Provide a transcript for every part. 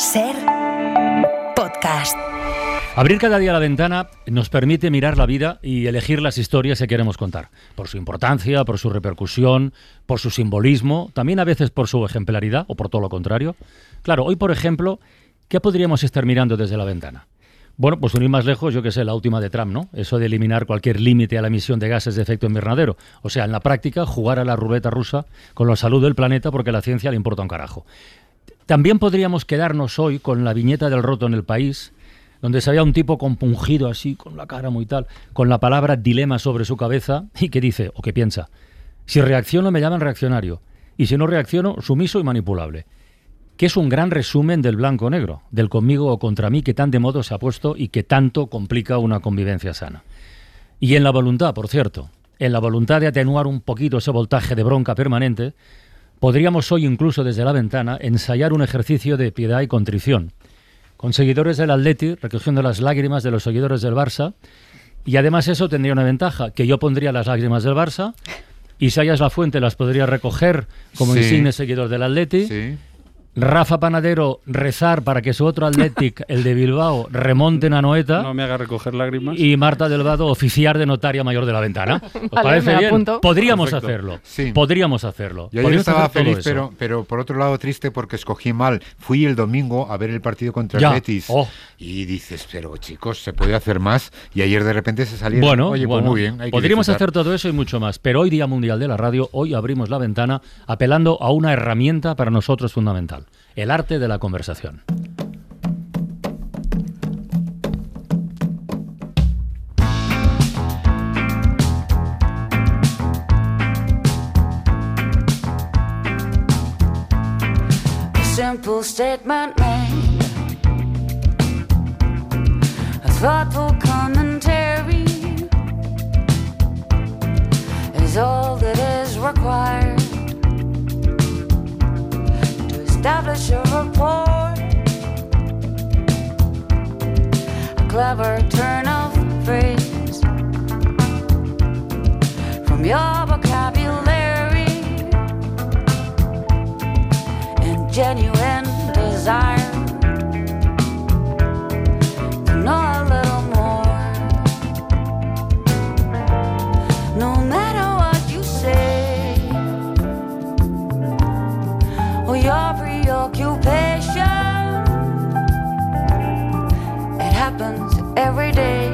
SER Podcast. Abrir cada día la ventana nos permite mirar la vida y elegir las historias que queremos contar. Por su importancia, por su repercusión, por su simbolismo, también a veces por su ejemplaridad o por todo lo contrario. Claro, hoy, por ejemplo, ¿qué podríamos estar mirando desde la ventana? Bueno, pues sin ir más lejos, yo qué sé, la última de Trump, ¿no? Eso de eliminar cualquier límite a la emisión de gases de efecto invernadero. O sea, en la práctica, jugar a la ruleta rusa con la salud del planeta porque a la ciencia le importa un carajo. También podríamos quedarnos hoy con la viñeta del Roto en El País, donde se veía un tipo compungido así, con la cara muy tal, con la palabra dilema sobre su cabeza, y que dice, o que piensa, si reacciono me llaman reaccionario, y si no reacciono, sumiso y manipulable. Que es un gran resumen del blanco-negro, del conmigo o contra mí, que tan de modo se ha puesto y que tanto complica una convivencia sana. Y en la voluntad, por cierto, en la voluntad de atenuar un poquito ese voltaje de bronca permanente, podríamos hoy incluso desde la ventana ensayar un ejercicio de piedad y contrición, con seguidores del Atleti recogiendo las lágrimas de los seguidores del Barça, y además eso tendría una ventaja, que yo pondría las lágrimas del Barça, Isaías Lafuente las podría recoger como insigne seguidor del Atleti, Rafa Panadero rezar para que su otro Athletic, el de Bilbao, remonte a Anoeta. No me haga recoger lágrimas. Y Marta del Vado oficiar de notaria mayor de la ventana. ¿Os parece bien? Apunto. Podríamos Perfecto. hacerlo. Sí. Podríamos hacerlo. Yo ayer estaba feliz, pero por otro lado triste porque escogí mal. Fui el domingo a ver el partido contra el Betis. Y dices, pero chicos, ¿se puede hacer más? Y ayer de repente se salieron. Bueno, Oye, pues muy bien. Podríamos hacer todo eso y mucho más. Pero hoy, Día Mundial de la Radio, hoy abrimos la ventana apelando a una herramienta para nosotros fundamental. El arte de la conversación. Simple statement made, a thoughtful commentary is all that is required to establish a rapport. A clever turn of phrase from your vocabulary and genuine desire to know a little more. No matter what you say or your preoccupation, it happens every day.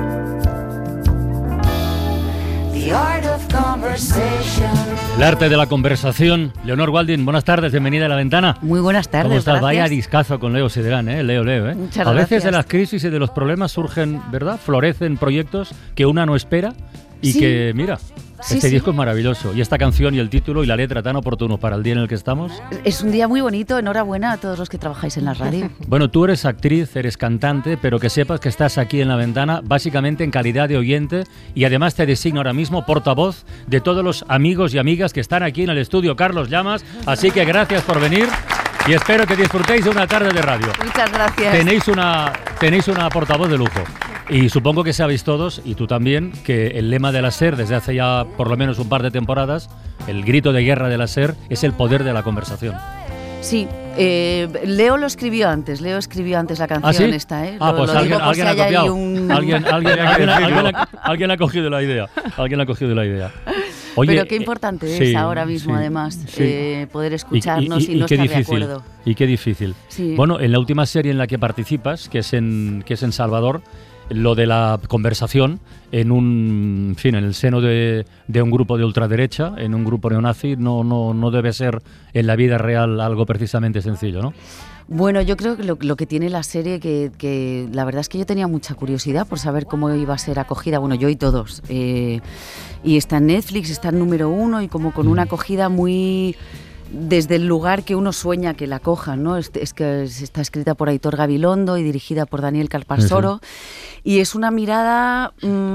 The art of conversation. El arte de la conversación. Leonor Walding, buenas tardes, bienvenida a La Ventana. Muy buenas tardes, ¿Cómo estás? gracias. Vaya discazo con Leo Siderán, Leo, Muchas A veces gracias. de las crisis y de los problemas surgen, ¿verdad? Florecen proyectos que una no espera y Sí. que, mira, Sí, este sí. disco es maravilloso. Y esta canción y el título y la letra tan oportunos para el día en el que estamos. Es un día muy bonito, enhorabuena a todos los que trabajáis en la radio. Bueno, tú eres actriz, eres cantante, pero que sepas que estás aquí en La Ventana básicamente en calidad de oyente y además te designo ahora mismo portavoz de todos los amigos y amigas que están aquí en el estudio Carlos Llamas. Así que gracias por venir y espero que disfrutéis de una tarde de radio. Muchas gracias. Tenéis una portavoz de lujo. Y supongo que sabéis todos, y tú también, que el lema de la SER desde hace ya por lo menos un par de temporadas, el grito de guerra de la SER, es el poder de la conversación. Sí, Leo escribió antes la canción. ¿Ah, sí? esta, ¿eh? Ah, pues lo digo por si alguien ha hay ahí copiado. un... Alguien ha cogido la idea. Alguien ha cogido la idea. Oye, Pero qué importante sí, es ahora mismo, sí, además, sí. poder escucharnos y no qué estar difícil, de acuerdo. Y qué difícil. Sí. Bueno, en la última serie en la que participas, que es en Salvador, lo de la conversación en el seno de un grupo de ultraderecha, en un grupo neonazi, no debe ser en la vida real algo precisamente sencillo, ¿no? Bueno, yo creo que lo que tiene la serie, que la verdad es que yo tenía mucha curiosidad por saber cómo iba a ser acogida, bueno, yo y todos. Y está en Netflix, está en número 1 y como con una acogida muy... desde el lugar que uno sueña que la acojan, ¿no? Es que está escrita por Aitor Gabilondo y dirigida por Daniel Calparsoro. Y es una mirada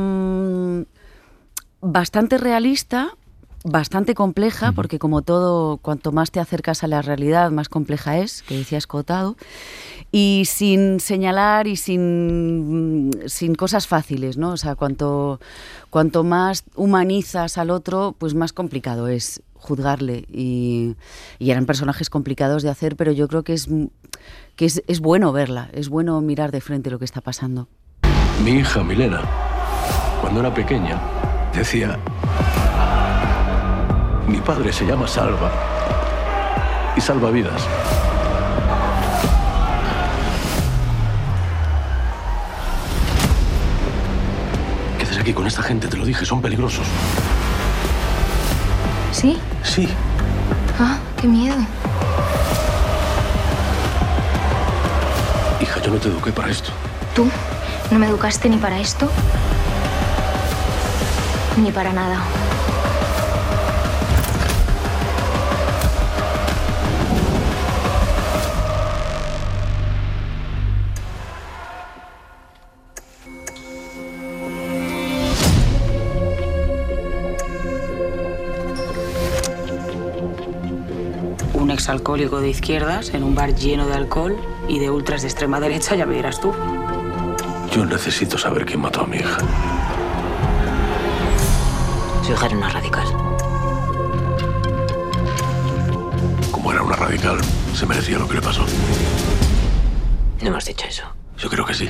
bastante realista, bastante compleja, porque como todo, cuanto más te acercas a la realidad, más compleja es, que decía Escotado, y sin señalar y sin cosas fáciles, ¿no? O sea, cuanto más humanizas al otro, pues más complicado es juzgarle, y eran personajes complicados de hacer, pero yo creo que es que es bueno verla, es bueno mirar de frente lo que está pasando. Mi hija Milena, cuando era pequeña, decía: mi padre se llama Salva y salva vidas. Quédate aquí con esta gente, te lo dije, son peligrosos. ¿Sí? Sí. Ah, qué miedo. Hija, yo no te eduqué para esto. ¿Tú no me educaste ni para esto? Ni para nada. Un exalcohólico de izquierdas en un bar lleno de alcohol y de ultras de extrema derecha, ya me dirás tú. Yo necesito saber quién mató a mi hija. Su hija era una radical. Como era una radical, se merecía lo que le pasó. No me has dicho eso. Yo creo que sí.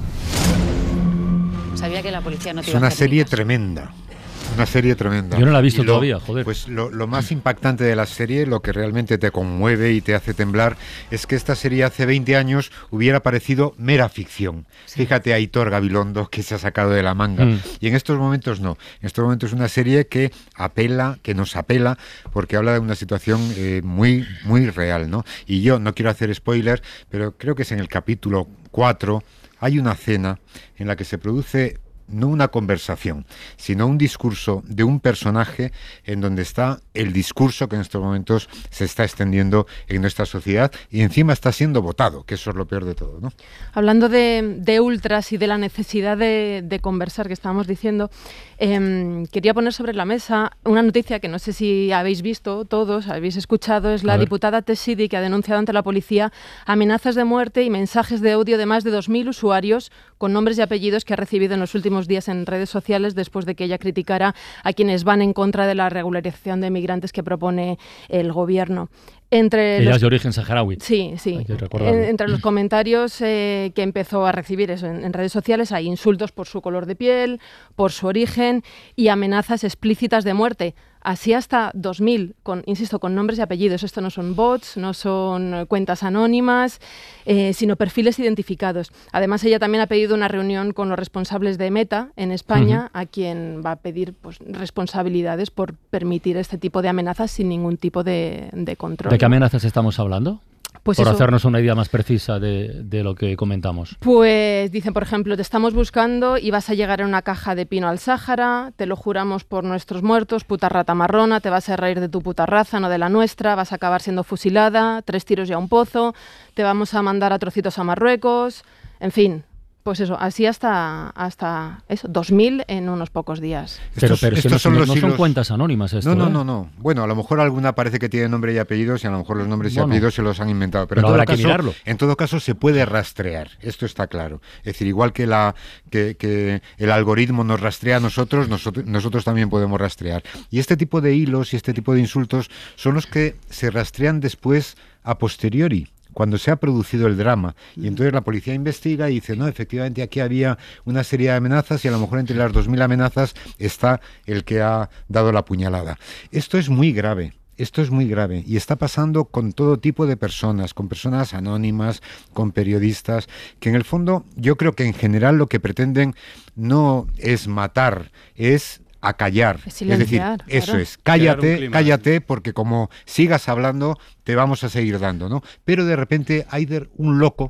Sabía que la policía no te Es iba a una hacer serie niños. tremenda. Una serie tremenda. Yo no la he visto Y todavía, joder. Pues lo más impactante de la serie, lo que realmente te conmueve y te hace temblar, es que esta serie hace 20 años hubiera parecido mera ficción. Sí. Fíjate a Aitor Gabilondo, que se ha sacado de la manga. Y en estos momentos no. En estos momentos es una serie que apela, que nos apela, porque habla de una situación muy, muy real, ¿no? Y yo no quiero hacer spoiler, pero creo que es en el capítulo 4, hay una escena en la que se produce no una conversación, sino un discurso de un personaje en donde está el discurso que en estos momentos se está extendiendo en nuestra sociedad y encima está siendo votado, que eso es lo peor de todo, ¿no? Hablando de ultras y de la necesidad de conversar que estábamos diciendo, quería poner sobre la mesa una noticia que no sé si habéis visto todos, habéis escuchado, es la diputada Tess Sidi, que ha denunciado ante la policía amenazas de muerte y mensajes de odio de más de 2.000 usuarios con nombres y apellidos que ha recibido en los últimos días en redes sociales después de que ella criticara a quienes van en contra de la regularización de migrantes que propone el gobierno. Ella es de origen saharaui. Sí. Entre los comentarios que empezó a recibir eso en redes sociales hay insultos por su color de piel, por su origen y amenazas explícitas de muerte. Así hasta 2.000, insisto, con nombres y apellidos. Esto no son bots, no son cuentas anónimas, sino perfiles identificados. Además, ella también ha pedido una reunión con los responsables de Meta en España, a quien va a pedir responsabilidades por permitir este tipo de amenazas sin ningún tipo de control. ¿De qué amenazas estamos hablando? Pues por eso, hacernos una idea más precisa de lo que comentamos. Pues dicen, por ejemplo, te estamos buscando y vas a llegar en una caja de pino al Sáhara, te lo juramos por nuestros muertos, puta rata marrona, te vas a reír de tu puta raza, no de la nuestra, vas a acabar siendo fusilada, 3 tiros y a un pozo, te vamos a mandar a trocitos a Marruecos, en fin. Pues eso, así hasta eso, 2.000 en unos pocos días. Pero no son cuentas anónimas esto. No. Bueno, a lo mejor alguna parece que tiene nombre y apellidos y a lo mejor los nombres y apellidos se los han inventado. Pero en todo caso se puede rastrear, esto está claro. Es decir, igual que el algoritmo nos rastrea a nosotros también podemos rastrear. Y este tipo de hilos y este tipo de insultos son los que se rastrean después a posteriori, cuando se ha producido el drama, y entonces la policía investiga y dice, no, efectivamente aquí había una serie de amenazas y a lo mejor entre las 2.000 amenazas está el que ha dado la puñalada. Esto es muy grave y está pasando con todo tipo de personas, con personas anónimas, con periodistas, que en el fondo yo creo que en general lo que pretenden no es matar, es acallar. Es decir, eso claro. Es, cállate, porque como sigas hablando, te vamos a seguir dando, ¿no? Pero de repente hay un loco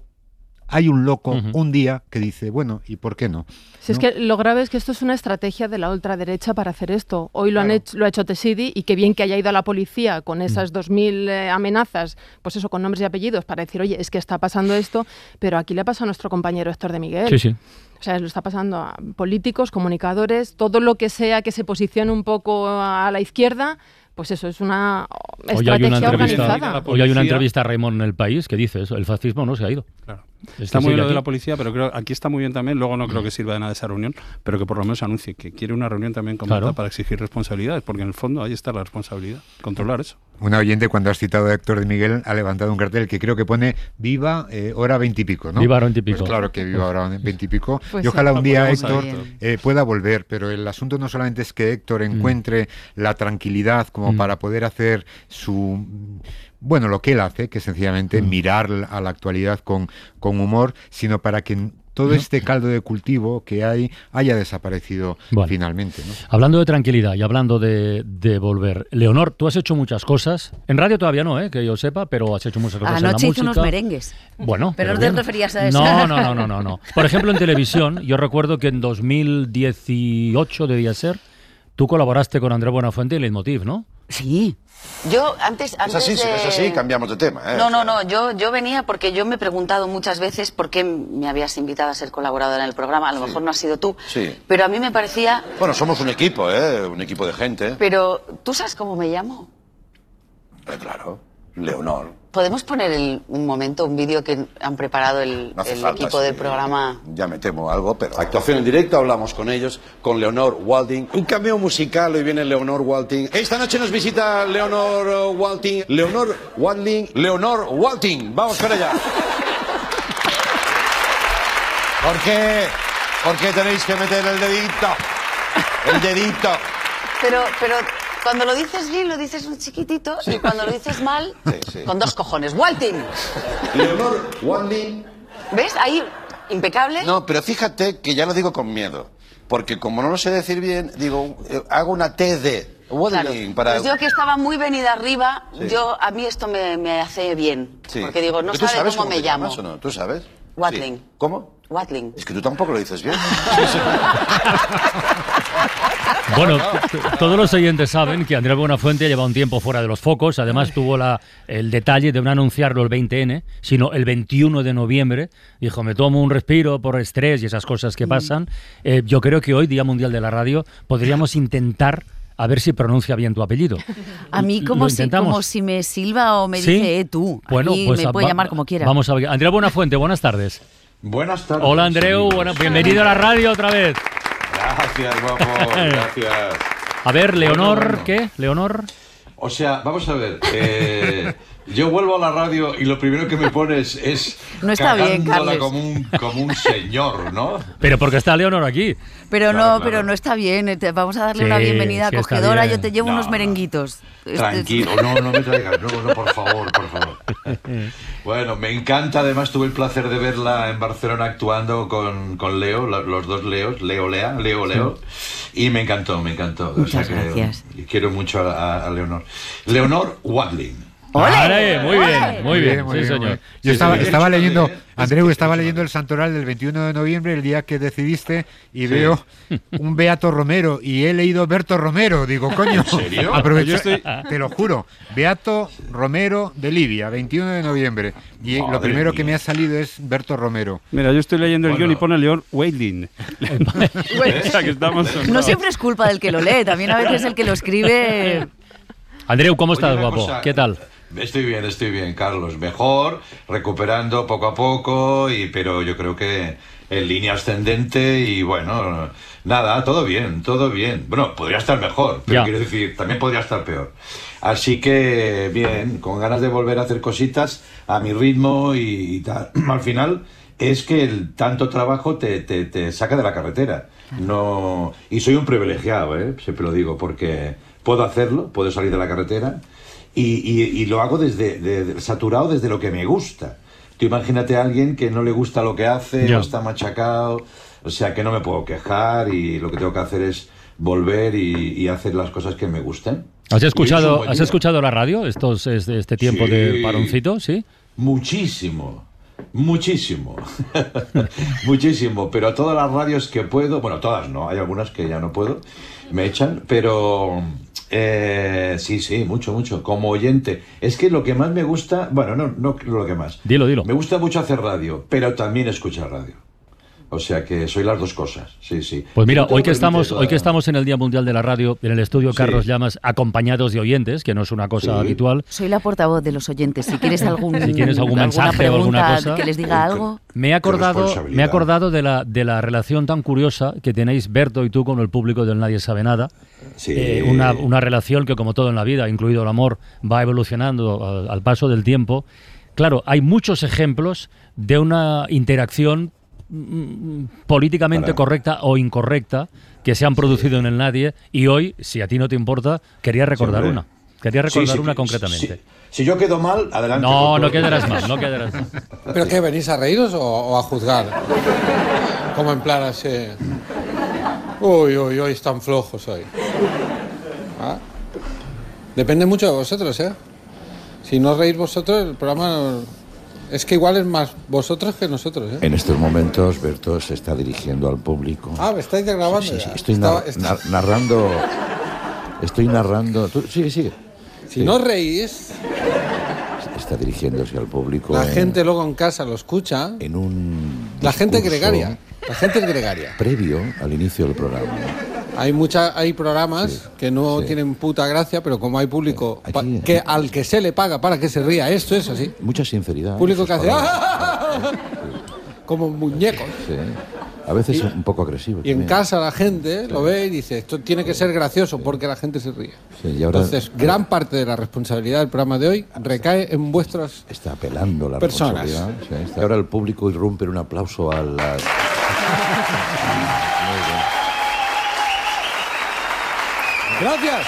un día que dice, bueno, ¿y por qué no? Si es que lo grave es que esto es una estrategia de la ultraderecha para hacer esto. Hoy lo ha hecho Tess Sidi, y qué bien que haya ido a la policía con esas 2.000 amenazas, pues eso, con nombres y apellidos, para decir, oye, es que está pasando esto, pero aquí le pasa a nuestro compañero Héctor de Miguel. Sí. O sea, lo está pasando a políticos, comunicadores, todo lo que sea que se posicione un poco a la izquierda. Pues eso, es una estrategia organizada. Hoy hay una entrevista a Raimon en El País que dice eso, el fascismo no se ha ido. Claro. Está muy bien lo de la policía, pero creo aquí está muy bien también. Luego no creo que sirva de nada esa reunión, pero que por lo menos anuncie que quiere una reunión también con Marta para exigir responsabilidades, porque en el fondo ahí está la responsabilidad, controlar eso. Una oyente, cuando has citado a Héctor de Miguel, ha levantado un cartel que creo que pone Viva hora 20 y pico, ¿no? Viva hora 20 y pico. Pues claro que viva hora 20 y pico. Pues y ojalá un día Héctor pueda volver, pero el asunto no solamente es que Héctor encuentre la tranquilidad como para poder hacer bueno, lo que él hace, que es sencillamente mirar a la actualidad con humor, sino para que todo este caldo de cultivo que haya desaparecido finalmente, ¿no? Hablando de tranquilidad y hablando de volver, Leonor, tú has hecho muchas cosas. En radio todavía no, que yo sepa, pero has hecho muchas cosas en la música. Anoche hice unos merengues. Bueno, pero no te referías a eso. No. Por ejemplo, en televisión, yo recuerdo que en 2018 debía ser, tú colaboraste con Andrés Buenafuente en Leitmotiv, ¿no? Sí. Yo antes es así, cambiamos de tema. No, yo venía porque yo me he preguntado muchas veces por qué me habías invitado a ser colaboradora en el programa. A lo mejor no has sido tú, pero a mí me parecía... Bueno, somos un equipo de gente. Pero, ¿tú sabes cómo me llamo? Claro, Leonor. ¿Podemos poner un momento, un vídeo que han preparado el equipo del programa? Ya me temo algo, pero... Actuación en directo, hablamos con ellos, con Leonor Walding. Un cameo musical, hoy viene Leonor Walding. Esta noche nos visita Leonor Walding. Leonor Walding. Vamos para allá. ¿Por qué tenéis que meter el dedito? El dedito. Pero cuando lo dices bien, lo dices un chiquitito, y cuando lo dices mal, con dos cojones. ¡Walting! Leonor Walding. ¿Ves? Ahí, impecable. No, pero fíjate que ya lo digo con miedo. Porque como no lo sé decir bien, digo, hago una T de Walding para... Pues yo que estaba muy venida arriba, a mí esto me hace bien. Sí. Porque digo, no sabe cómo me llamo. ¿O no? ¿Tú sabes? Watling. Sí. ¿Cómo? Watling. Es que tú tampoco lo dices bien. Bueno, todos los oyentes saben que Andrés Buenafuente lleva un tiempo fuera de los focos. Además tuvo el detalle de no anunciarlo el 20N, sino el 21 de noviembre. Dijo, me tomo un respiro por estrés y esas cosas que pasan. Yo creo que hoy, Día Mundial de la Radio, podríamos intentar a ver si pronuncia bien tu apellido. A mí como si me silba o me dice tú. Bueno, pues me puede llamar como quiera. Vamos a ver. Andrea Buenafuente, buenas tardes. Buenas tardes. Hola, Andreu. Bienvenido a la radio otra vez. Gracias, guapo. Gracias. A ver, Leonor, ¿qué? ¿Leonor? O sea, vamos a ver. Yo vuelvo a la radio y lo primero que me pones es no está bien, Carles. como un señor, ¿no? Pero porque está Leonor aquí. Pero claro. Pero no está bien. Vamos a darle una bienvenida acogedora. Yo te llevo unos merenguitos. Tranquilo, no me traigas. No, por favor. Bueno, me encanta. Además, tuve el placer de verla en Barcelona actuando con Leo, los dos Leos, Leo. Y me encantó. Muchas gracias. Quiero mucho a Leonor. Leonor Walding. ¡Ole! Muy bien, sí, señor. Yo estaba leyendo, Andreu, estaba leyendo el santoral del 21 de noviembre, el día que decidiste, y veo un Beato Romero, y he leído Berto Romero. Digo, coño, ¿en serio? Aprovecho, te lo juro, Beato Romero de Libia, 21 de noviembre. Y lo primero que me ha salido es Berto Romero. Mira, yo estoy leyendo el guión y pone Leonor Walding. O sea, que estamos... No siempre es culpa del que lo lee, también a veces el que lo escribe... Andreu, ¿cómo estás, guapo? ¿Qué tal? Estoy bien, Carlos. Mejor, recuperando poco a poco, pero yo creo que en línea ascendente y bueno, nada, todo bien. Bueno, podría estar mejor, pero quiero decir, también podría estar peor. Así que bien, con ganas de volver a hacer cositas a mi ritmo y tal. Al final es que el tanto trabajo te saca de la carretera. No, y soy un privilegiado, siempre lo digo, porque puedo hacerlo, puedo salir de la carretera. Y lo hago saturado desde lo que me gusta. Tú imagínate a alguien que no le gusta lo que hace, o está machacado, o sea que no me puedo quejar y lo que tengo que hacer es volver y hacer las cosas que me gusten. ¿Has escuchado la radio este tiempo de paroncito? ¿Sí? Muchísimo, pero a todas las radios que puedo, bueno, todas no, hay algunas que ya no puedo, me echan, pero... sí, mucho, como oyente. Es que lo que más me gusta, bueno, no lo que más. Dilo. Me gusta mucho hacer radio, pero también escuchar radio. O sea que soy las dos cosas, sí. Pues mira, hoy que estamos en el Día Mundial de la Radio, en el estudio Carlos Llamas, acompañados de oyentes, que no es una cosa habitual. Soy la portavoz de los oyentes. Si quieres algún mensaje o alguna cosa, que les diga algo. Me he acordado de la relación tan curiosa que tenéis Berto y tú con el público del Nadie Sabe Nada. Sí. Una relación que, como todo en la vida, incluido el amor, va evolucionando al paso del tiempo. Claro, hay muchos ejemplos de una interacción políticamente correcta o incorrecta que se han producido en el Nadie, y hoy, si a ti no te importa, quería recordar una. Quería recordar una concretamente. Si yo quedo mal, adelante. No quedarás mal, no quedarás mal. ¿Pero qué, venís a reíros o a juzgar? Como en plan así... Uy, están flojos hoy. ¿Ah? Depende mucho de vosotros, ¿eh? Si no reís vosotros, el programa... Es que igual es más vosotros que nosotros, ¿eh? En estos momentos, Berto se está dirigiendo al público. Ah, ¿me estáis grabando? Sí. Estoy narrando... Estoy narrando... Tú, sigue. Si no reís... Está dirigiéndose al público. La gente luego en casa lo escucha. En un La gente gregaria. La gente es gregaria. Previo al inicio del programa. Hay programas que no tienen puta gracia, pero como hay público que al que se le paga para que se ría, esto es así. Mucha sinceridad. Público que hace como muñecos. Sí. A veces un poco agresivo. Y en casa la gente lo ve y dice, esto tiene que ser gracioso porque la gente se ríe. Sí, y ahora, entonces, gran parte de la responsabilidad del programa de hoy recae en vuestras está apelando la personas. Responsabilidad. Sí, ahora el público irrumpe en un aplauso a las... Gracias.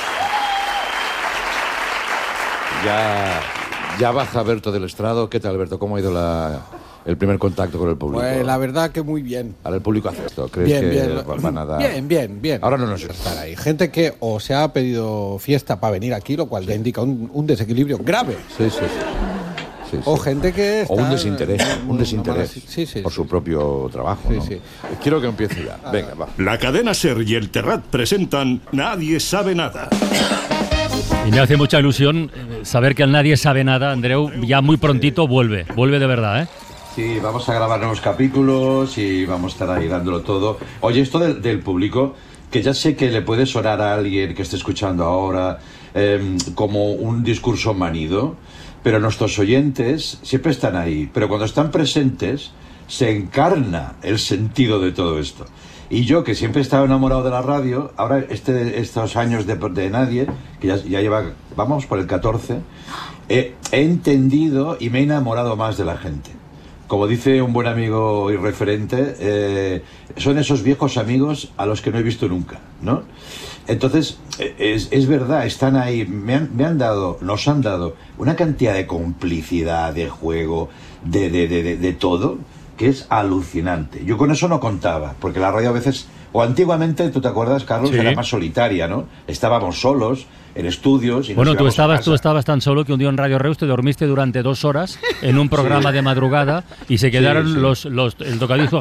Ya baja Berto del estrado. ¿Qué tal, Berto? ¿Cómo ha ido el primer contacto con el público? Pues la verdad que muy bien. Ahora el público hace esto. ¿Crees que van a dar...? Bien. Ahora no nos estar ahí. Gente que o se ha pedido fiesta para venir aquí, lo cual ya indica un desequilibrio grave. Sí. O gente que está... O un desinterés por su propio trabajo, ¿no? Sí. Quiero que empiece ya. Venga, va. La cadena SER y el Terrat presentan Nadie Sabe Nada. Y me hace mucha ilusión saber que el Nadie Sabe Nada, Andreu, ya muy prontito vuelve de verdad, ¿eh? Sí, vamos a grabar nuevos capítulos y vamos a estar ahí dándolo todo. Oye, esto del público, que ya sé que le puede sonar a alguien que esté escuchando ahora como un discurso manido, pero nuestros oyentes siempre están ahí, pero cuando están presentes se encarna el sentido de todo esto. Y yo, que siempre he estado enamorado de la radio, ahora estos años de Nadie, que ya lleva, vamos por el 14, he entendido y me he enamorado más de la gente. Como dice un buen amigo y referente, son esos viejos amigos a los que no he visto nunca, ¿no? Entonces, es verdad, están ahí, nos han dado una cantidad de complicidad, de juego, de todo, que es alucinante. Yo con eso no contaba, porque la radio a veces, o antiguamente, tú te acuerdas, Carlos, era más solitaria, ¿no? Estábamos solos en estudios. Y bueno, tú estabas tan solo que un día en Radio Reus te dormiste durante 2 horas en un programa de madrugada y se quedaron el tocadisco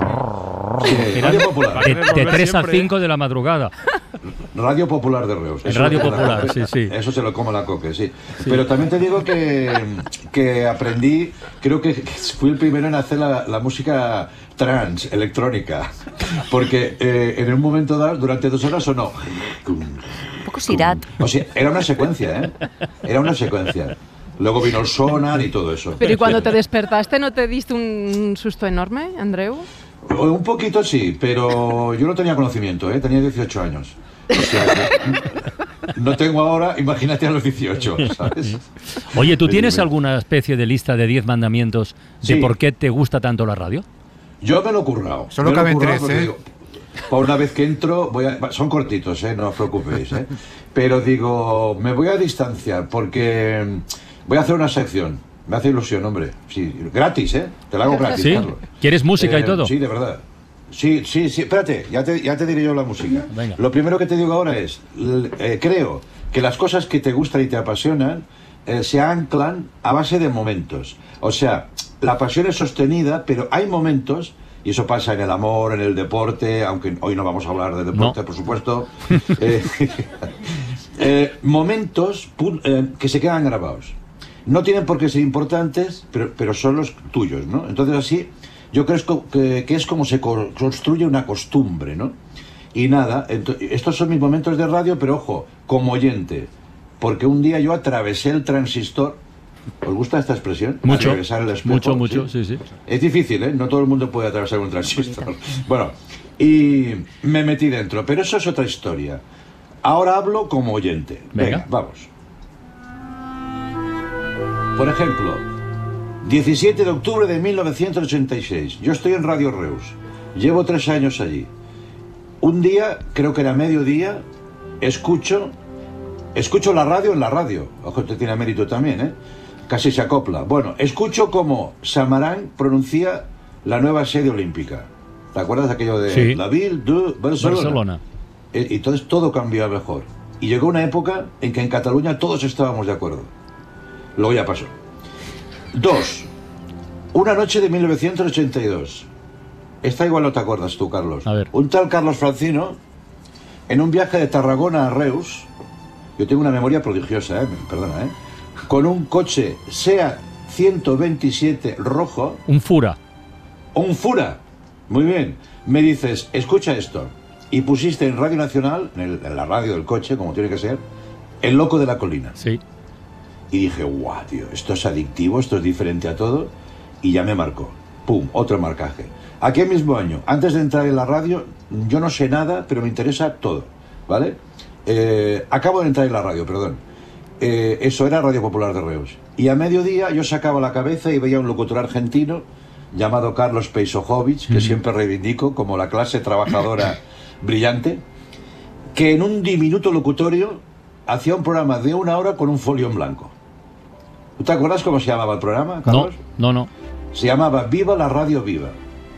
de 3 a 5 de la madrugada. Radio Popular de Reus. Radio Popular, sí. Eso se lo como la coque, sí. Pero también te digo que aprendí, creo que fui el primero en hacer la música trans, electrónica. Porque en un momento dado, durante 2 horas sonó... Un poco Sirat. O sea, era una secuencia, ¿eh? Era una secuencia. Luego vino el sonar y todo eso. Pero ¿y cuando te despertaste no te diste un susto enorme, Andreu? Un poquito sí, pero yo no tenía conocimiento, ¿eh? Tenía 18 años. O sea, no tengo ahora, imagínate a los 18, ¿sabes? Oye, ¿tú tienes alguna especie de lista de 10 mandamientos de por qué te gusta tanto la radio? Yo me lo he currado. Solo caben 3, ¿eh? Digo, por una vez que entro, son cortitos, no os preocupéis, pero digo, me voy a distanciar porque voy a hacer una sección. Me hace ilusión, hombre. Sí, gratis, te la hago gratis, ¿sí? Carlos. ¿Quieres música y todo? Sí, de verdad. Sí, espérate, ya te diré yo la música. Venga. Lo primero que te digo ahora es, creo que las cosas que te gustan y te apasionan se anclan a base de momentos. O sea, la pasión es sostenida, pero hay momentos, y eso pasa en el amor, en el deporte, aunque hoy no vamos a hablar de deporte, por supuesto, momentos que se quedan grabados. No tienen por qué ser importantes, pero son los tuyos, ¿no? Entonces así Yo creo que es como se construye una costumbre, ¿no? Y nada, estos son mis momentos de radio, pero ojo, como oyente, porque un día yo atravesé el transistor. ¿Os gusta esta expresión? Mucho, atravesar el espejo, mucho, sí. Es difícil, ¿eh? No todo el mundo puede atravesar un transistor. Bueno, y me metí dentro, pero eso es otra historia. Ahora hablo como oyente. Venga, vamos. Por ejemplo, 17 de octubre de 1986. Yo estoy en Radio Reus. Llevo 3 años allí. Un día, creo que era mediodía, escucho la radio en la radio. Ojo, usted tiene mérito también, ¿eh? Casi se acopla. Bueno, escucho cómo Samarán pronuncia la nueva sede olímpica. ¿Te acuerdas de aquello de la Ville de Barcelona? Y entonces todo cambió a mejor. Y llegó una época en que en Cataluña todos estábamos de acuerdo. Luego ya pasó. 2. Una noche de 1982. Esta igual no te acuerdas tú, Carlos. A ver. Un tal Carlos Francino, en un viaje de Tarragona a Reus, yo tengo una memoria prodigiosa, perdona, con un coche SEAT 127 rojo. Un Fura. Un Fura. Muy bien. Me dices, escucha esto. Y pusiste en Radio Nacional, en la radio del coche, como tiene que ser, El Loco de la Colina. Sí. Y dije, guau, tío, esto es adictivo, esto es diferente a todo. Y ya me marcó. Pum, otro marcaje. Aquel mismo año, antes de entrar en la radio, yo no sé nada, pero me interesa todo, ¿vale? Acabo de entrar en la radio, perdón. Eso era Radio Popular de Reus. Y a mediodía yo sacaba la cabeza y veía un locutor argentino llamado Carlos Peisojovic, que siempre reivindico como la clase trabajadora brillante, que en un diminuto locutorio hacía un programa de 1 hora con un folio en blanco. ¿Tú te acuerdas cómo se llamaba el programa, Carlos? No. Se llamaba Viva la Radio Viva.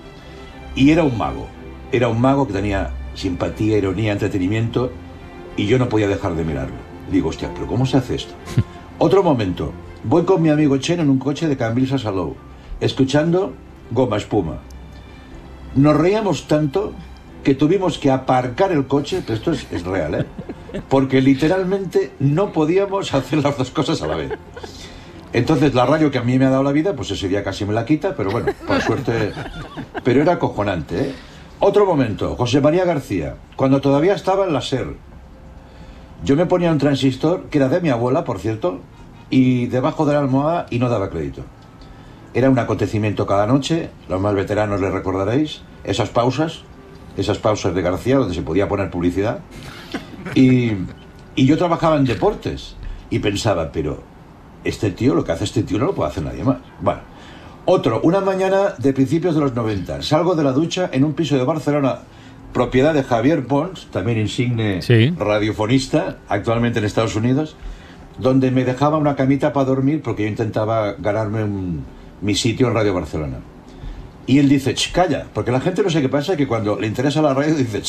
Y era un mago. Era un mago que tenía simpatía, ironía, entretenimiento, y yo no podía dejar de mirarlo. Digo, hostia, ¿pero cómo se hace esto? Otro momento. Voy con mi amigo Chen en un coche de Cambrils a Salou, escuchando Goma Espuma. Nos reíamos tanto que tuvimos que aparcar el coche, pero esto es real, ¿eh? Porque literalmente no podíamos hacer las dos cosas a la vez. Entonces la radio que a mí me ha dado la vida, pues ese día casi me la quita, pero bueno, por suerte. Pero era acojonante, ¿eh? Otro momento, José María García, cuando todavía estaba en la SER. Yo me ponía un transistor, que era de mi abuela, por cierto, y debajo de la almohada, y no daba crédito. Era un acontecimiento cada noche, los más veteranos le recordaréis, esas pausas de García, donde se podía poner publicidad. Y yo trabajaba en deportes, y pensaba, pero este tío, lo que hace este tío no lo puede hacer nadie más. Bueno, una mañana de principios de los 90, salgo de la ducha en un piso de Barcelona, propiedad de Javier Pons, también insigne radiofonista, actualmente en Estados Unidos, donde me dejaba una camita para dormir porque yo intentaba ganarme mi sitio en Radio Barcelona. Y él dice, calla, porque la gente no sé qué pasa, que cuando le interesa la radio dice,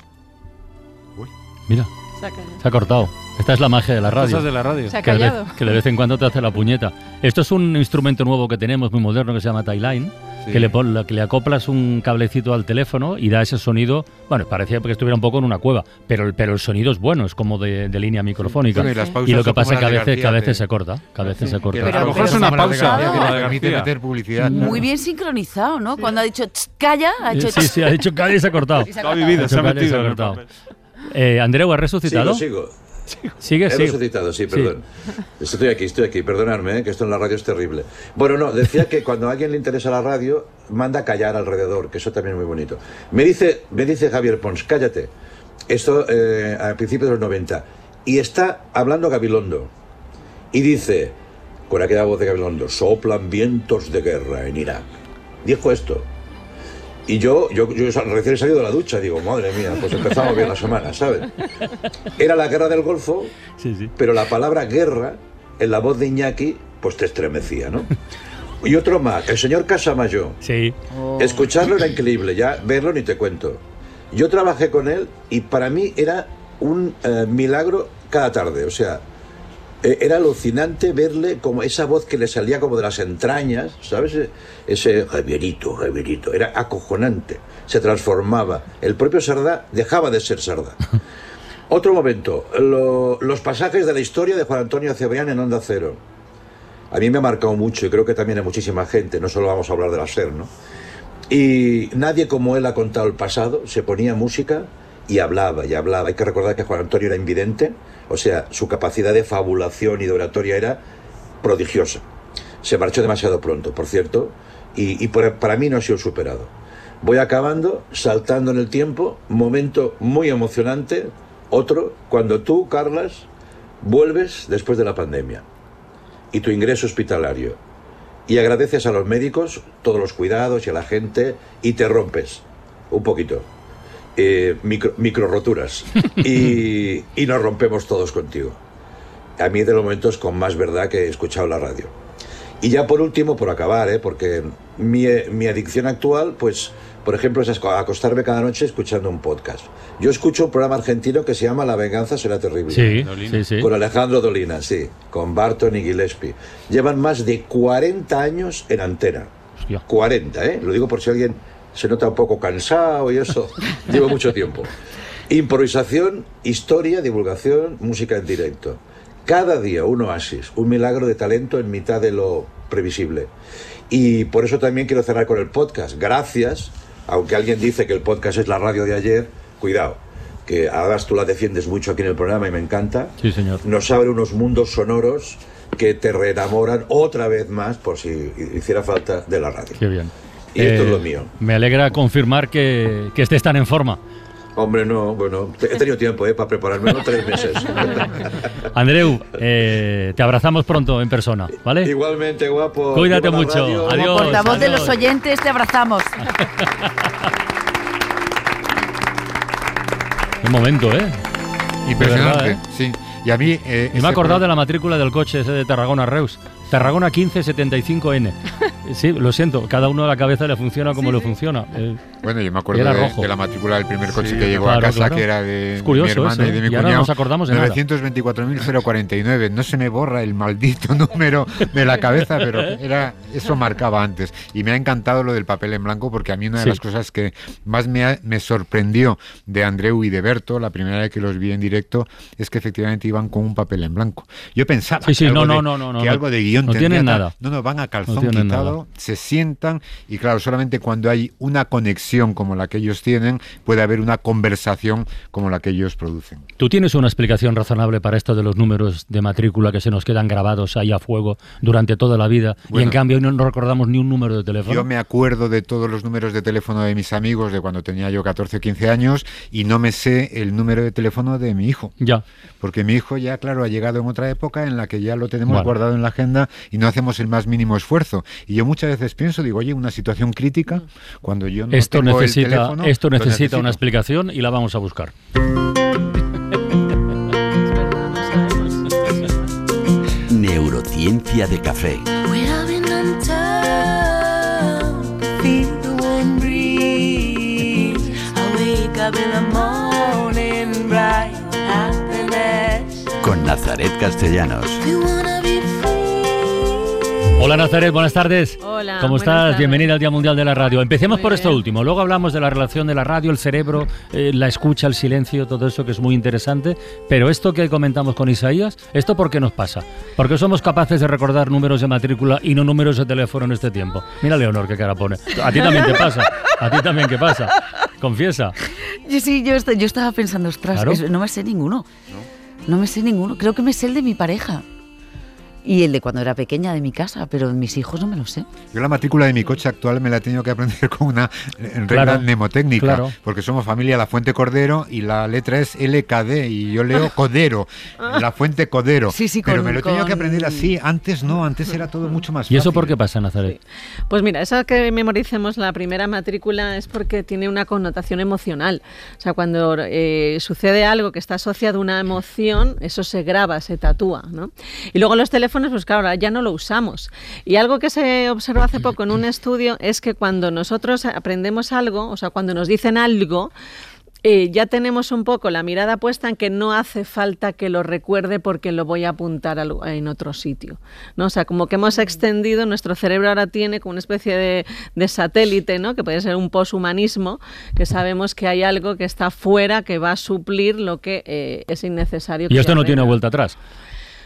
Mira, se ha cortado. Esta es la magia de la radio. Cosas de la radio. Se ha callado. Que de vez en cuando te hace la puñeta. Esto es un instrumento nuevo que tenemos, muy moderno, que se llama Tie-Line, que le acoplas un cablecito al teléfono y da ese sonido. Bueno, parecía que estuviera un poco en una cueva, pero el sonido es bueno, es como de línea microfónica. Y lo que pasa es que a veces se corta. Pero a lo mejor es una pausa. Que permite meter publicidad. Muy bien sincronizado, ¿no? Cuando ha dicho calla, ha hecho Sí, ha dicho calla y se ha cortado. Se ha vivido, se ha metido. Andreu, ¿has resucitado? Sigo. Sigue. Resucitado, sí, perdón. Estoy aquí, perdonadme, que esto en la radio es terrible. Bueno, no, decía que cuando a alguien le interesa la radio, manda callar alrededor, que eso también es muy bonito. Me dice Javier Pons, cállate. Esto a principios de los 90. Y está hablando Gabilondo. Y dice, con aquella voz de Gabilondo, soplan vientos de guerra en Irak. Dijo esto. Y yo recién he salido de la ducha, digo, madre mía, pues empezamos bien la semana, ¿sabes? Era la guerra del Golfo, pero la palabra guerra, en la voz de Iñaki, pues te estremecía, ¿no? Y otro más, el señor Casamayo. Sí. Escucharlo era increíble, ya verlo ni te cuento. Yo trabajé con él y para mí era un milagro cada tarde, o sea, era alucinante verle como esa voz que le salía como de las entrañas, ¿sabes? Ese Javierito, era acojonante, se transformaba. El propio Sardá dejaba de ser Sardá. Otro momento, los pasajes de la historia de Juan Antonio Cebrián en Onda Cero. A mí me ha marcado mucho y creo que también a muchísima gente, no solo vamos a hablar de la SER, ¿no? Y nadie como él ha contado el pasado, se ponía música y hablaba y hablaba. Hay que recordar que Juan Antonio era invidente, o sea, su capacidad de fabulación y de oratoria era prodigiosa. Se marchó demasiado pronto, por cierto, y para mí no ha sido superado. Voy acabando, saltando en el tiempo, momento muy emocionante, otro, cuando tú, Carlas, vuelves después de la pandemia y tu ingreso hospitalario y agradeces a los médicos todos los cuidados y a la gente y te rompes un poquito, micro roturas y nos rompemos todos contigo. A mí de los momentos con más verdad que he escuchado en la radio. Y ya por último, por acabar, porque mi adicción actual, pues, por ejemplo, es acostarme cada noche escuchando un podcast. Yo escucho un programa argentino que se llama La venganza será terrible. Sí. Con Alejandro Dolina, sí, con Barton y Gillespie. Llevan más de 40 años en antena. Hostia. 40, Lo digo por si alguien se nota un poco cansado y eso. Llevo mucho tiempo. Improvisación, historia, divulgación, música en directo. Cada día un oasis, un milagro de talento en mitad de lo previsible. Y por eso también quiero cerrar con el podcast. Gracias, aunque alguien dice que el podcast es la radio de ayer, cuidado, que además tú la defiendes mucho aquí en el programa y me encanta. Sí, señor. Nos abre unos mundos sonoros que te reenamoran otra vez más, por si hiciera falta, de la radio. Qué bien. Y esto es lo mío. Me alegra confirmar que estés tan en forma. Hombre, no, bueno, he tenido tiempo para prepararme, no 3 meses. Andreu, te abrazamos pronto en persona, ¿vale? Igualmente, guapo. Cuídate mucho. Radio. Adiós. Como portavoz adiós. de los oyentes, te abrazamos. Un momento, Impresionante, verdad, sí. Y a mí... y me he acordado de la matrícula del coche ese de Tarragona-Reus. Tarragona 1575N. Sí, lo siento, cada uno a la cabeza le funciona como le funciona. Bueno, yo me acuerdo de la matrícula del primer coche que llegó a casa, que era de mi hermana y de mi cuñado. Ahora nos acordamos de 924.049. No se me borra el maldito número de la cabeza, pero eso marcaba antes. Y me ha encantado lo del papel en blanco, porque a mí una de las cosas que más me sorprendió de Andreu y de Berto, la primera vez que los vi en directo, es que efectivamente iban con un papel en blanco. Yo pensaba que algo de guión no tienen nada. No, van a calzón quitado, se sientan y claro, solamente cuando hay una conexión como la que ellos tienen, puede haber una conversación como la que ellos producen. ¿Tú tienes una explicación razonable para esto de los números de matrícula que se nos quedan grabados ahí a fuego durante toda la vida y en cambio no recordamos ni un número de teléfono? Yo me acuerdo de todos los números de teléfono de mis amigos de cuando tenía yo 14 o 15 años y no me sé el número de teléfono de mi hijo. Ya. Porque mi hijo ya, claro, ha llegado en otra época en la que ya lo tenemos guardado en la agenda y no hacemos el más mínimo esfuerzo. Y yo muchas veces pienso, digo, oye, una situación crítica, cuando yo no tengo el teléfono... Esto necesita una explicación y la vamos a buscar. Neurociencia de café. Con Nazaret Castellanos. Hola Nazaret, buenas tardes. Hola. ¿Cómo estás? Bienvenida al Día Mundial de la Radio. Empecemos por esto último, luego hablamos de la relación de la radio, el cerebro, la escucha, el silencio, todo eso que es muy interesante. Pero esto que comentamos con Isaías, ¿esto por qué nos pasa? ¿Por qué somos capaces de recordar números de matrícula y no números de teléfono en este tiempo? Mira Leonor qué cara pone. A ti también te pasa. A ti también qué pasa. Confiesa. Sí, yo estaba pensando, ostras, ¿Claro? No me sé ninguno. No me sé ninguno. Creo que me sé el de mi pareja. Y el de cuando era pequeña de mi casa, pero mis hijos no me lo sé. Yo la matrícula de mi coche actual me la he tenido que aprender con una regla mnemotécnica, porque somos familia La Fuente Cordero y la letra es LKD y yo leo Codero, La Fuente Codero. Sí, pero me lo he tenido que aprender así, antes era todo mucho más fácil. ¿Y eso por qué pasa, Nazaret? Sí. Pues mira, eso que memoricemos la primera matrícula es porque tiene una connotación emocional. O sea, cuando sucede algo que está asociado a una emoción, eso se graba, se tatúa, ¿no? Y luego los teléfonos, pues claro, ya no lo usamos. Y algo que se observó hace poco en un estudio es que cuando nosotros aprendemos algo, o sea, cuando nos dicen algo, ya tenemos un poco la mirada puesta en que no hace falta que lo recuerde porque lo voy a apuntar en otro sitio, ¿no? O sea, como que hemos extendido, nuestro cerebro ahora tiene como una especie de satélite, ¿no? Que puede ser un poshumanismo, que sabemos que hay algo que está fuera que va a suplir lo que es innecesario. Y esto no tiene vuelta atrás.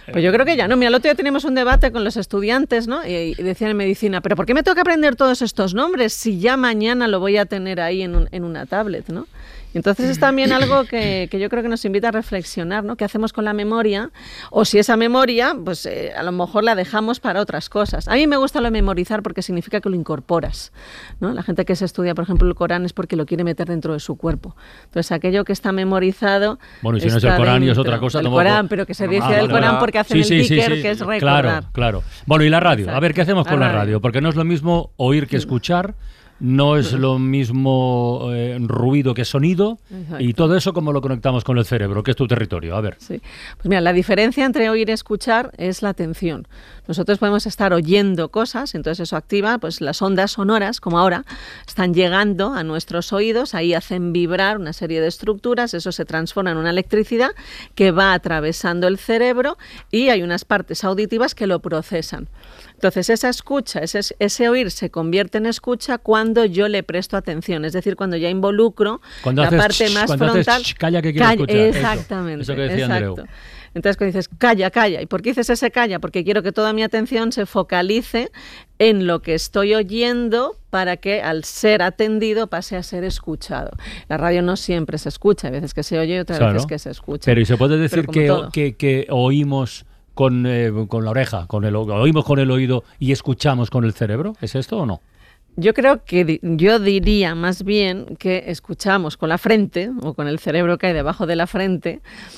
Pues yo creo que ya no. Mira, el otro día teníamos un debate con los estudiantes, ¿no? Y decían en medicina, ¿pero por qué me tengo que aprender todos estos nombres si ya mañana lo voy a tener ahí en una tablet, ¿no? Entonces es también algo que yo creo que nos invita a reflexionar, ¿no? ¿Qué hacemos con la memoria? O si esa memoria, pues a lo mejor la dejamos para otras cosas. A mí me gusta lo de memorizar porque significa que lo incorporas, ¿no? La gente que se estudia, por ejemplo, el Corán es porque lo quiere meter dentro de su cuerpo. Entonces aquello que está memorizado... Bueno, y si no es el Corán y es otra cosa... El Corán, pero que se dice del Corán porque hacen el ticker, que es recordar. Claro. Bueno, y la radio. A ver, ¿qué hacemos con la radio? Porque no es lo mismo oír que escuchar. No es lo mismo ruido que sonido. Exacto. Y todo eso, ¿cómo lo conectamos con el cerebro? Que es tu territorio. A ver. Sí. Pues mira, la diferencia entre oír y escuchar es la atención. Nosotros podemos estar oyendo cosas, entonces eso activa, pues las ondas sonoras, como ahora, están llegando a nuestros oídos, ahí hacen vibrar una serie de estructuras, eso se transforma en una electricidad que va atravesando el cerebro y hay unas partes auditivas que lo procesan. Entonces esa escucha, ese oír se convierte en escucha cuando yo le presto atención, es decir, cuando ya involucro la parte más frontal. Calla que quiero escuchar. Exactamente. Eso que decía Andreu. Entonces cuando dices calla, ¿y por qué dices ese calla? Porque quiero que toda mi atención se focalice en lo que estoy oyendo para que al ser atendido pase a ser escuchado. La radio no siempre se escucha, hay veces que se oye y otras veces que se escucha. Pero ¿y se puede decir que oímos con la oreja, oímos con el oído y escuchamos con el cerebro? ¿Es esto o no? Yo creo que yo diría más bien que escuchamos con la frente o con el cerebro que hay debajo de la frente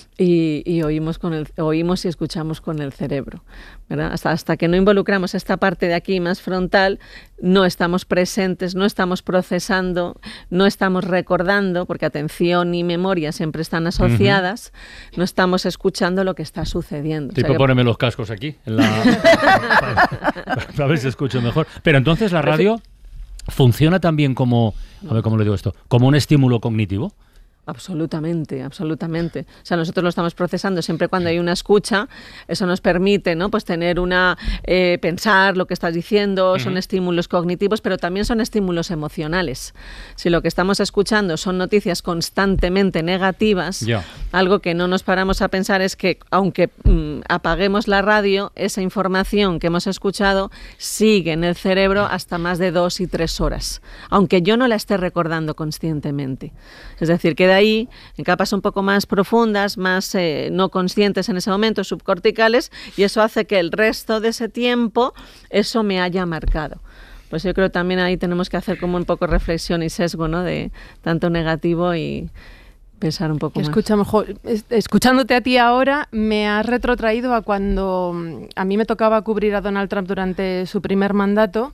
y oímos y escuchamos con el cerebro, ¿verdad? Hasta que no involucramos esta parte de aquí más frontal, no estamos presentes, no estamos procesando, no estamos recordando, porque atención y memoria siempre están asociadas, no estamos escuchando lo que está sucediendo. Tipo, póneme los cascos aquí, para ver si escucho mejor. Pero entonces la radio... ¿funciona también como, a ver cómo le digo esto, como un estímulo cognitivo? Absolutamente. O sea, nosotros lo estamos procesando siempre cuando hay una escucha. Eso nos permite, ¿no? Pues tener pensar lo que estás diciendo, son estímulos cognitivos, pero también son estímulos emocionales. Si lo que estamos escuchando son noticias constantemente negativas, algo que no nos paramos a pensar es que aunque apaguemos la radio, esa información que hemos escuchado sigue en el cerebro hasta más de 2 y 3 horas, aunque yo no la esté recordando conscientemente. Es decir, queda ahí en capas un poco más profundas, más no conscientes en ese momento, subcorticales, y eso hace que el resto de ese tiempo eso me haya marcado. Pues yo creo que también ahí tenemos que hacer como un poco reflexión y sesgo, ¿no? De tanto negativo y pensar un poco más. Escuchándote a ti ahora, me has retrotraído a cuando a mí me tocaba cubrir a Donald Trump durante su primer mandato.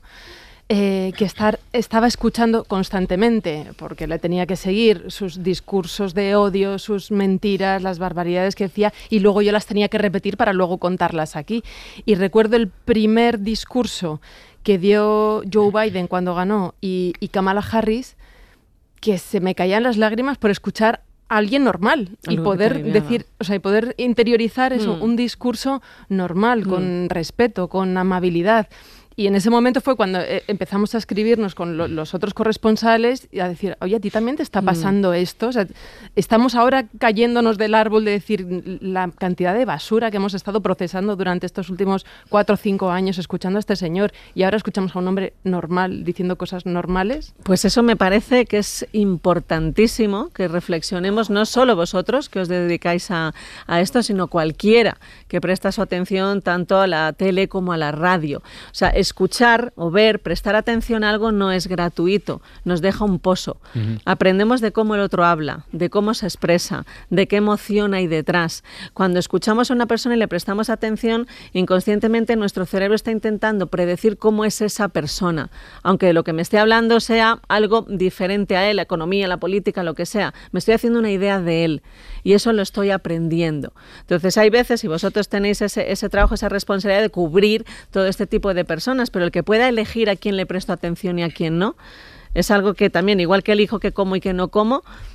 Que estaba escuchando constantemente, porque le tenía que seguir sus discursos de odio, sus mentiras, las barbaridades que decía, y luego yo las tenía que repetir para luego contarlas aquí. Y recuerdo el primer discurso que dio Joe Biden cuando ganó y Kamala Harris, que se me caían las lágrimas por escuchar a alguien normal y poder decir, o sea, y poder interiorizar eso, un discurso normal, con respeto, con amabilidad. Y en ese momento fue cuando empezamos a escribirnos con los otros corresponsales y a decir, oye, ¿a ti también te está pasando esto? O sea, estamos ahora cayéndonos del árbol de decir la cantidad de basura que hemos estado procesando durante estos últimos 4 o 5 años escuchando a este señor y ahora escuchamos a un hombre normal diciendo cosas normales. Pues eso me parece que es importantísimo que reflexionemos, no solo vosotros que os dedicáis a esto, sino cualquiera que presta su atención tanto a la tele como a la radio. O sea, escuchar o ver, prestar atención a algo no es gratuito, nos deja un pozo. Aprendemos de cómo el otro habla, de cómo se expresa, de qué emoción hay detrás. Cuando escuchamos a una persona y le prestamos atención, inconscientemente nuestro cerebro está intentando predecir cómo es esa persona, aunque lo que me esté hablando sea algo diferente a él, la economía, la política, lo que sea. Me estoy haciendo una idea de él y eso lo estoy aprendiendo. Entonces hay veces, y vosotros tenéis ese trabajo, esa responsabilidad de cubrir todo este tipo de personas, pero el que pueda elegir a quién le presto atención y a quién no, es algo que también, igual que elijo qué como y qué no como,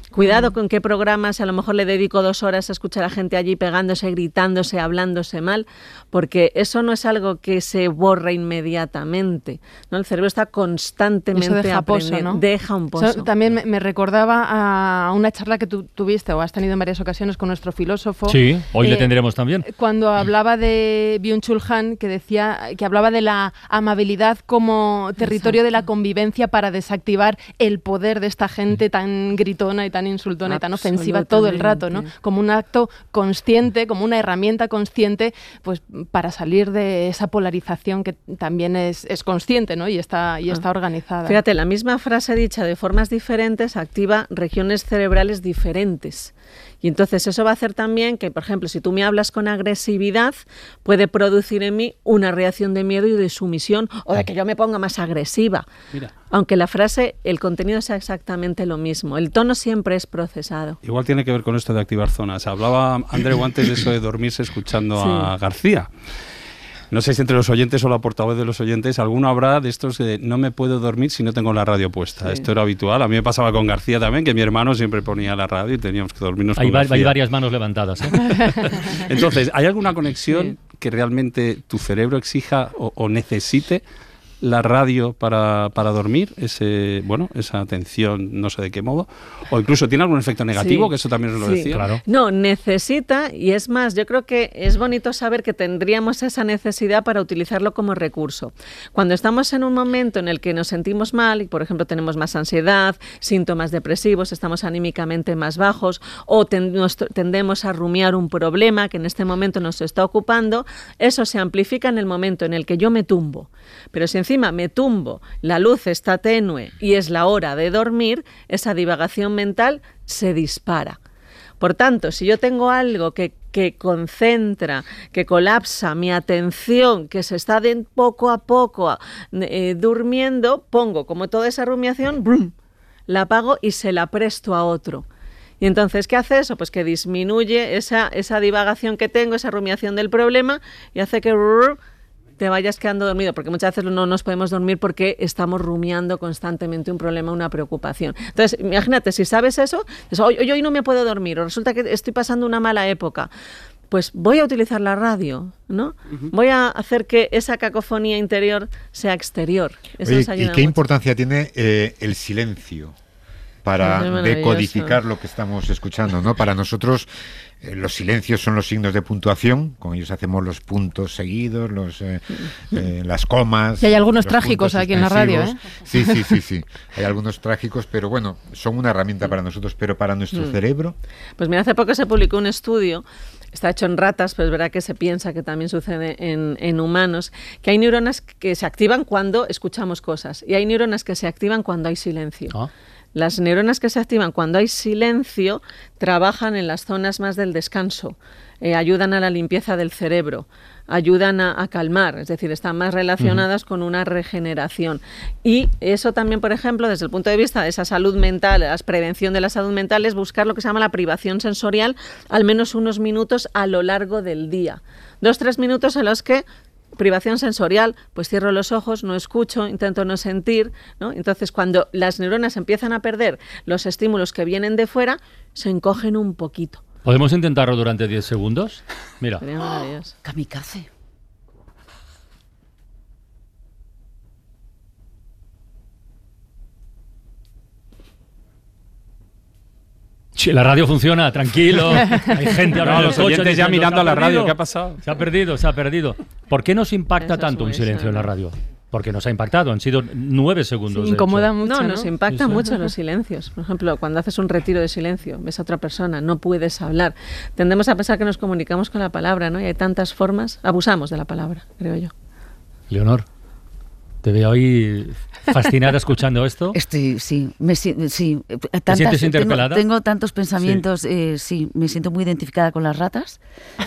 Cuidado con qué programas, a lo mejor le dedico 2 horas a escuchar a gente allí pegándose, gritándose, hablándose mal, porque eso no es algo que se borra inmediatamente, ¿no? El cerebro está constantemente aprendiendo. ¿No? Deja un pozo. También me recordaba a una charla que tú tuviste o has tenido en varias ocasiones con nuestro filósofo. Sí, hoy le tendremos también. Cuando hablaba de Byung-Chul Han, que hablaba de la amabilidad como territorio de la convivencia para desactivar el poder de esta gente tan gritona y tan insultona y tan ofensiva todo el rato, ¿no? Como un acto consciente, como una herramienta consciente, pues para salir de esa polarización que también es consciente, ¿no? Y está organizada. Fíjate, la misma frase dicha de formas diferentes activa regiones cerebrales diferentes. Y entonces eso va a hacer también que, por ejemplo, si tú me hablas con agresividad, puede producir en mí una reacción de miedo y de sumisión, o de que yo me ponga más agresiva. Mira. Aunque la frase, el contenido sea exactamente lo mismo. El tono siempre es procesado. Igual tiene que ver con esto de activar zonas. Hablaba Andreu antes de eso de dormirse escuchando a García. No sé si entre los oyentes o la portavoz de los oyentes, alguno habrá de estos de no me puedo dormir si no tengo la radio puesta. Sí. Esto era habitual. A mí me pasaba con García también, que mi hermano siempre ponía la radio y teníamos que dormirnos con García. Hay varias manos levantadas, ¿eh? Entonces, ¿hay alguna conexión que realmente tu cerebro exija o necesite la radio para dormir, esa atención, no sé de qué modo, o incluso tiene algún efecto negativo, que eso también os lo decía? Claro. No, necesita, y es más, yo creo que es bonito saber que tendríamos esa necesidad para utilizarlo como recurso. Cuando estamos en un momento en el que nos sentimos mal, y por ejemplo tenemos más ansiedad, síntomas depresivos, estamos anímicamente más bajos, o tendemos a rumiar un problema que en este momento nos está ocupando, eso se amplifica en el momento en el que yo me tumbo. Pero si encima me tumbo, la luz está tenue y es la hora de dormir, esa divagación mental se dispara. Por tanto, si yo tengo algo que concentra, que colapsa mi atención, que se está de poco a poco durmiendo, pongo como toda esa rumiación, ¡brum!, la apago y se la presto a otro. Y entonces, ¿qué hace eso? Pues que disminuye esa divagación que tengo, esa rumiación del problema, y hace que te vayas quedando dormido, porque muchas veces no nos podemos dormir porque estamos rumiando constantemente un problema, una preocupación. Entonces, imagínate, si sabes eso, hoy no me puedo dormir, o resulta que estoy pasando una mala época, pues voy a utilizar la radio, ¿no? Uh-huh. Voy a hacer que esa cacofonía interior sea exterior. Eso nos ayuda ¿y qué mucho. Importancia tiene el silencio para decodificar lo que estamos escuchando, ¿no? Para nosotros los silencios son los signos de puntuación, con ellos hacemos los puntos seguidos, las comas. Y hay algunos trágicos aquí en la radio, ¿eh? Sí. Hay algunos trágicos, pero bueno, son una herramienta para nosotros, pero para nuestro cerebro. Pues mira, hace poco se publicó un estudio. Está hecho en ratas, pero es verdad que se piensa que también sucede en humanos, que hay neuronas que se activan cuando escuchamos cosas y hay neuronas que se activan cuando hay silencio. ¿Ah? Las neuronas que se activan cuando hay silencio trabajan en las zonas más del descanso, ayudan a la limpieza del cerebro, ayudan a calmar, es decir, están más relacionadas con una regeneración. Y eso también, por ejemplo, desde el punto de vista de esa salud mental, la prevención de la salud mental, es buscar lo que se llama la privación sensorial, al menos unos minutos a lo largo del día. 2-3 minutos en los que privación sensorial, pues cierro los ojos, no escucho, intento no sentir, ¿no? Entonces, cuando las neuronas empiezan a perder los estímulos que vienen de fuera, se encogen un poquito. ¿Podemos intentarlo durante 10 segundos? Mira. Sería maravilloso. Kamikaze. Sí, la radio funciona, tranquilo. Hay gente ahora los oyentes ya mirando a la radio. ¿Qué ha pasado? Se ha perdido. ¿Por qué nos impacta tanto un silencio en la radio? Porque nos ha impactado, han sido 9 segundos. Sí, incomoda mucho. No, nos impacta mucho los silencios. Por ejemplo, cuando haces un retiro de silencio, ves a otra persona, no puedes hablar. Tendemos a pensar que nos comunicamos con la palabra, ¿no? Y hay tantas formas, abusamos de la palabra, creo yo. Leonor, te veo ahí fascinada escuchando esto. ¿Te sientes interpelada? Tengo tantos pensamientos, sí, me siento muy identificada con las ratas.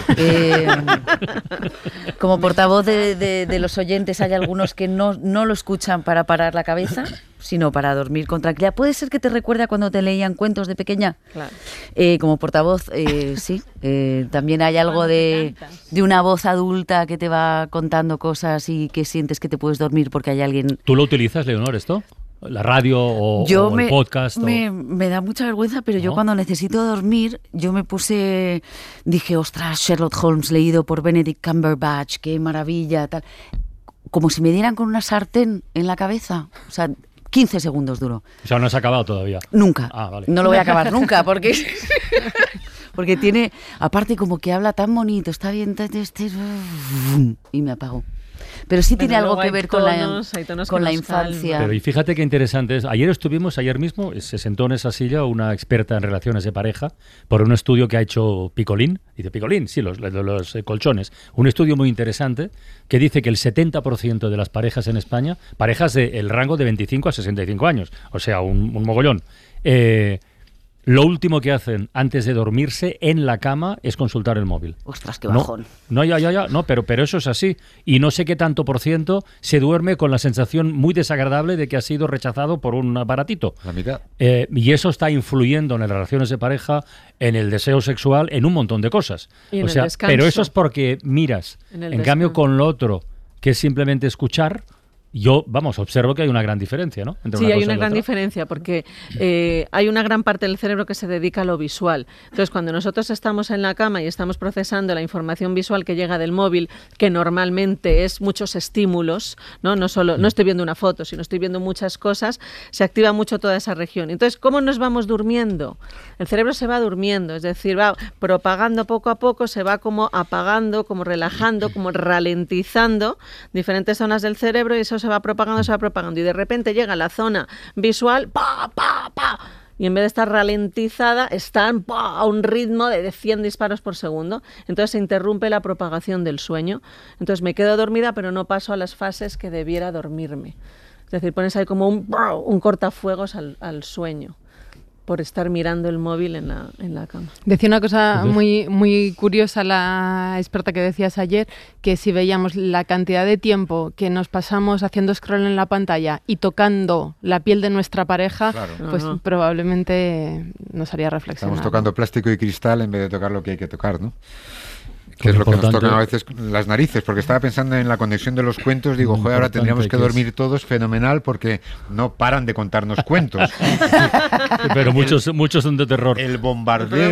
Como portavoz de los oyentes, hay algunos que no lo escuchan para parar la cabeza, sino para dormir con tranquilidad. ¿Puede ser que te recuerde a cuando te leían cuentos de pequeña? Claro. Como portavoz, sí. También hay algo de una voz adulta que te va contando cosas y que sientes que te puedes dormir porque hay alguien... ¿Tú lo utilizas, Leonor, esto? la radio o el podcast. Me da mucha vergüenza, pero yo cuando necesito dormir, yo me dije, ostras, Sherlock Holmes leído por Benedict Cumberbatch, qué maravilla, tal. Como si me dieran con una sartén en la cabeza. O sea, 15 segundos duró. O sea, no has acabado todavía. Nunca. Vale. No lo voy a acabar nunca, porque tiene, aparte como que habla tan bonito, está bien, y me apago. Pero sí tiene algo que ver con la infancia. Pero y fíjate qué interesante es. Ayer mismo, se sentó en esa silla una experta en relaciones de pareja por un estudio que ha hecho Picolín. Dice Picolín, sí, los colchones. Un estudio muy interesante que dice que el 70% de las parejas en España, parejas del rango de 25 a 65 años, o sea, un mogollón, lo último que hacen antes de dormirse en la cama es consultar el móvil. Ostras, qué bajón. No, pero eso es así. Y no sé qué tanto por ciento se duerme con la sensación muy desagradable de que ha sido rechazado por un aparatito. La mitad. Y eso está influyendo en las relaciones de pareja, en el deseo sexual, en un montón de cosas. Y en el descanso. Pero eso es porque miras. En cambio, con lo otro, que es simplemente escuchar, yo, observo que hay una gran diferencia, ¿no? Sí, hay una gran diferencia porque hay una gran parte del cerebro que se dedica a lo visual. Entonces, cuando nosotros estamos en la cama y estamos procesando la información visual que llega del móvil, que normalmente es muchos estímulos, no estoy viendo una foto, sino estoy viendo muchas cosas, se activa mucho toda esa región. Entonces, ¿cómo nos vamos durmiendo? El cerebro se va durmiendo, es decir, va propagando poco a poco, se va como apagando, como relajando, como ralentizando diferentes zonas del cerebro y eso se va propagando y de repente llega la zona visual y en vez de estar ralentizada están a un ritmo de 100 disparos por segundo, entonces se interrumpe la propagación del sueño, entonces me quedo dormida pero no paso a las fases que debiera dormirme, es decir, pones ahí como un cortafuegos al sueño por estar mirando el móvil en la cama. Decía una cosa muy, muy curiosa la experta que decías ayer, que si veíamos la cantidad de tiempo que nos pasamos haciendo scroll en la pantalla y tocando la piel de nuestra pareja, pues probablemente nos haría reflexionar. Estamos tocando plástico y cristal en vez de tocar lo que hay que tocar, ¿no? Que es lo que nos tocan a veces las narices, porque estaba pensando en la conexión de los cuentos, digo, joder, ahora tendríamos que dormir todos fenomenal porque no paran de contarnos cuentos. Pero muchos son de terror. El bombardeo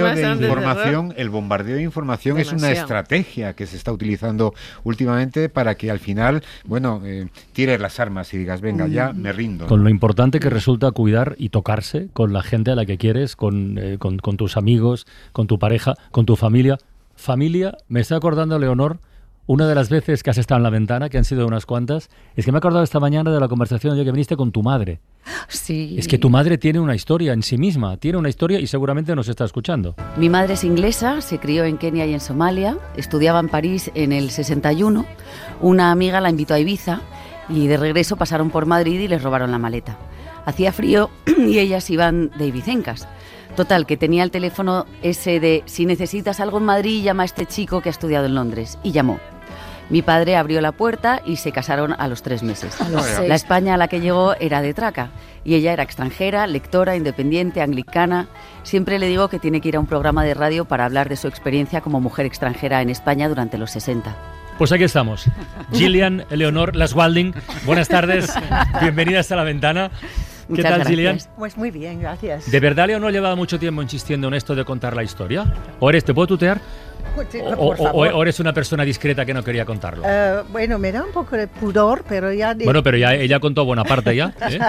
de información es una estrategia que se está utilizando últimamente para que al final, tires las armas y digas, venga, ya me rindo. Con lo importante que resulta cuidar y tocarse con la gente a la que quieres, con tus amigos, con tu pareja, con tu familia. Me estoy acordando, Leonor, una de las veces que has estado en la ventana, que han sido unas cuantas, es que me he acordado esta mañana de la conversación que viniste con tu madre. Sí. Es que tu madre tiene una historia en sí misma, y seguramente nos está escuchando. Mi madre es inglesa, se crió en Kenia y en Somalia, estudiaba en París en el 61, una amiga la invitó a Ibiza y de regreso pasaron por Madrid y les robaron la maleta. Hacía frío y ellas iban de ibicencas. Total, que tenía el teléfono ese de si necesitas algo en Madrid, llama a este chico que ha estudiado en Londres. Y llamó. Mi padre abrió la puerta y se casaron a los 3 meses. La España a la que llegó era de traca. Y ella era extranjera, lectora, independiente, anglicana. Siempre le digo que tiene que ir a un programa de radio para hablar de su experiencia como mujer extranjera en España durante los 60. Pues aquí estamos. Gillian Leonor Laswalding, buenas tardes. Bienvenidas a La Ventana. ¿Qué tal, Gillian? Pues muy bien, gracias. ¿De verdad, Leonor, llevaba mucho tiempo insistiendo en esto de contar la historia? ¿O te puedo tutear? ¿O eres una persona discreta que no quería contarlo? Bueno, me da un poco de pudor, pero ya... Bueno, pero ya ella contó buena parte ya, ¿eh?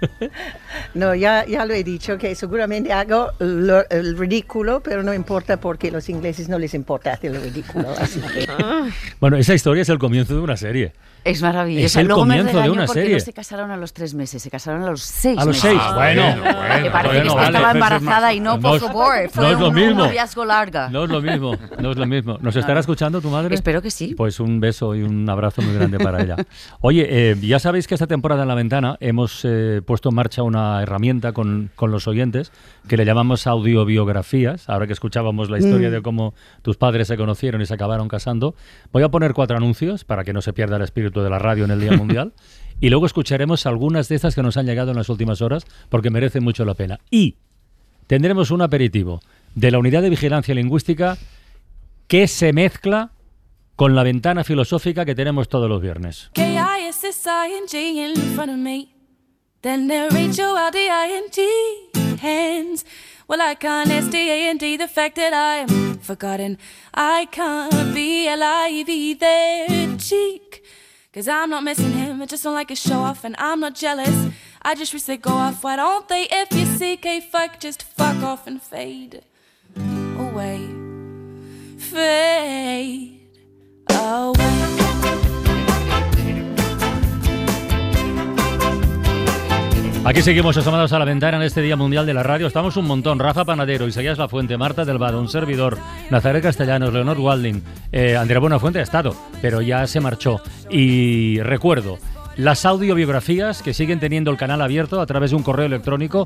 No, ya lo he dicho, que seguramente hago el ridículo, pero no importa porque a los ingleses no les importa hacer el ridículo. Así que... Bueno, esa historia es el comienzo de una serie. Es maravilloso. Es el comienzo de una serie. No se casaron a los 3 meses, se casaron a los 6 meses. A los 6, bueno. Que parece que estaba embarazada y no, por favor. Fue un noviazgo larga. No es lo mismo. ¿Nos estará escuchando tu madre? Espero que sí. Pues un beso y un abrazo muy grande para ella. Oye, ya sabéis que esta temporada en La Ventana hemos puesto en marcha una herramienta con los oyentes que le llamamos audiobiografías. Ahora que escuchábamos la historia de cómo tus padres se conocieron y se acabaron casando, voy a poner 4 anuncios para que no se pierda el espíritu de la radio en el Día Mundial y luego escucharemos algunas de estas que nos han llegado en las últimas horas porque merecen mucho la pena. Y tendremos un aperitivo de la Unidad de Vigilancia Lingüística que se mezcla con la ventana filosófica que tenemos todos los viernes. Then there H-O-L-D-I-N-G, hands. Well, I can't S-T-A-N-D, the fact that I am forgotten. I can't be L-I-V their cheek. Cause I'm not missing him, I just don't like his show off. And I'm not jealous, I just wish they'd go off. Why don't they, if you CK fuck, just fuck off and fade away. Fade away. Aquí seguimos asomados a la ventana en este Día Mundial de la Radio. Estamos un montón. Rafa Panadero, Isaías Lafuente, Marta del Vado, un servidor, Nazaret Castellanos, Leonor Walding, Andrea Buenafuente ha estado, pero ya se marchó. Y recuerdo, las audiobiografías que siguen teniendo el canal abierto a través de un correo electrónico,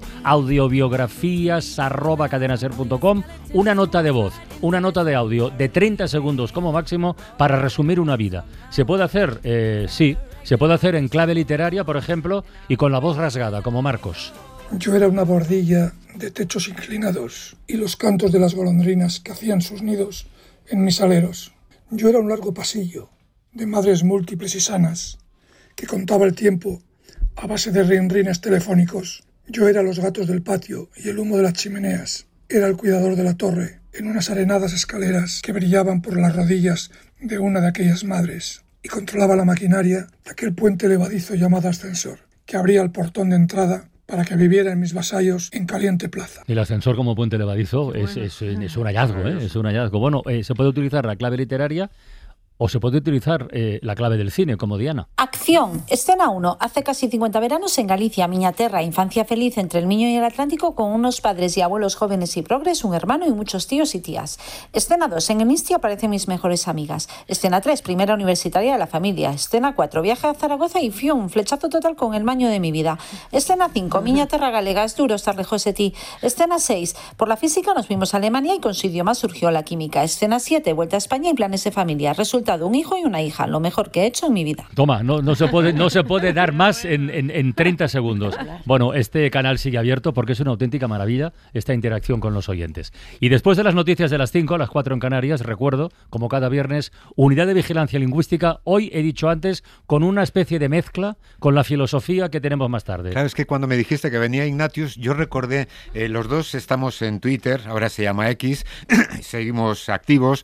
audiobiografías@cadenaser.com, una nota de voz, una nota de audio de 30 segundos como máximo para resumir una vida. ¿Se puede hacer? Sí. Se puede hacer en clave literaria, por ejemplo, y con la voz rasgada, como Marcos. Yo era una bordilla de techos inclinados y los cantos de las golondrinas que hacían sus nidos en mis aleros. Yo era un largo pasillo de madres múltiples y sanas que contaba el tiempo a base de rinrines telefónicos. Yo era los gatos del patio y el humo de las chimeneas. Era el cuidador de la torre en unas arenadas escaleras que brillaban por las rodillas de una de aquellas madres. Y controlaba la maquinaria de aquel puente levadizo llamado ascensor, que abría el portón de entrada para que viviera en mis vasallos en caliente plaza. El ascensor como puente levadizo es un hallazgo, es un hallazgo. Bueno, se puede utilizar la clave literaria o se puede utilizar la clave del cine, como Diana. Acción. Escena 1. Hace casi 50 veranos en Galicia, miña terra, infancia feliz entre el Miño y el Atlántico, con unos padres y abuelos jóvenes y progres, un hermano y muchos tíos y tías. Escena 2. En el Insti aparecen mis mejores amigas. Escena 3. Primera universitaria de la familia. Escena 4. Viaje a Zaragoza y fium, flechazo total con el maño de mi vida. Escena 5. Miña terra galega, es duro estar lejos de ti. Escena 6. Por la física nos fuimos a Alemania y con su idioma surgió la química. Escena 7. Vuelta a España y planes de familia. Resultado: un hijo y una hija, lo mejor que he hecho en mi vida. Toma, no se puede dar más en 30 segundos. Bueno, este canal sigue abierto porque es una auténtica maravilla esta interacción con los oyentes. Y después de las noticias de las 5, a las 4 en Canarias, recuerdo, como cada viernes, Unidad de Vigilancia Lingüística, hoy he dicho antes, con una especie de mezcla con la filosofía que tenemos más tarde. Claro, es que cuando me dijiste que venía Ignatius, yo recordé, los dos estamos en Twitter, ahora se llama X, seguimos activos,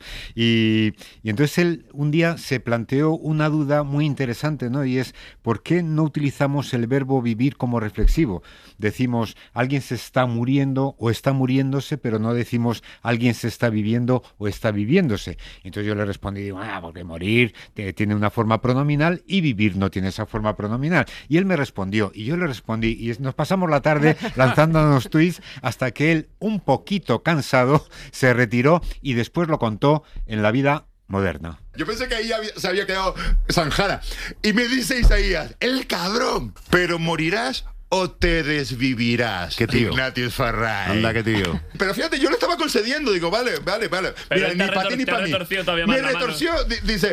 y entonces él un día se planteó una duda muy interesante, ¿no? Y es, ¿por qué no utilizamos el verbo vivir como reflexivo? Decimos, alguien se está muriendo o está muriéndose, pero no decimos, alguien se está viviendo o está viviéndose. Entonces yo le respondí, digo, porque morir tiene una forma pronominal y vivir no tiene esa forma pronominal. Y él me respondió, y yo le respondí, y nos pasamos la tarde lanzándonos tweets hasta que él, un poquito cansado, se retiró y después lo contó en La Vida Moderna. Yo pensé que ahí se había quedado zanjada. Y me dice Isaías, el cabrón, pero morirás o te desvivirás. ¿Qué tío? Ignatius Farray. Anda, qué tío. Pero fíjate, yo le estaba concediendo, digo, vale. Mira, ni para ti ni para mí. Me retorció, dice,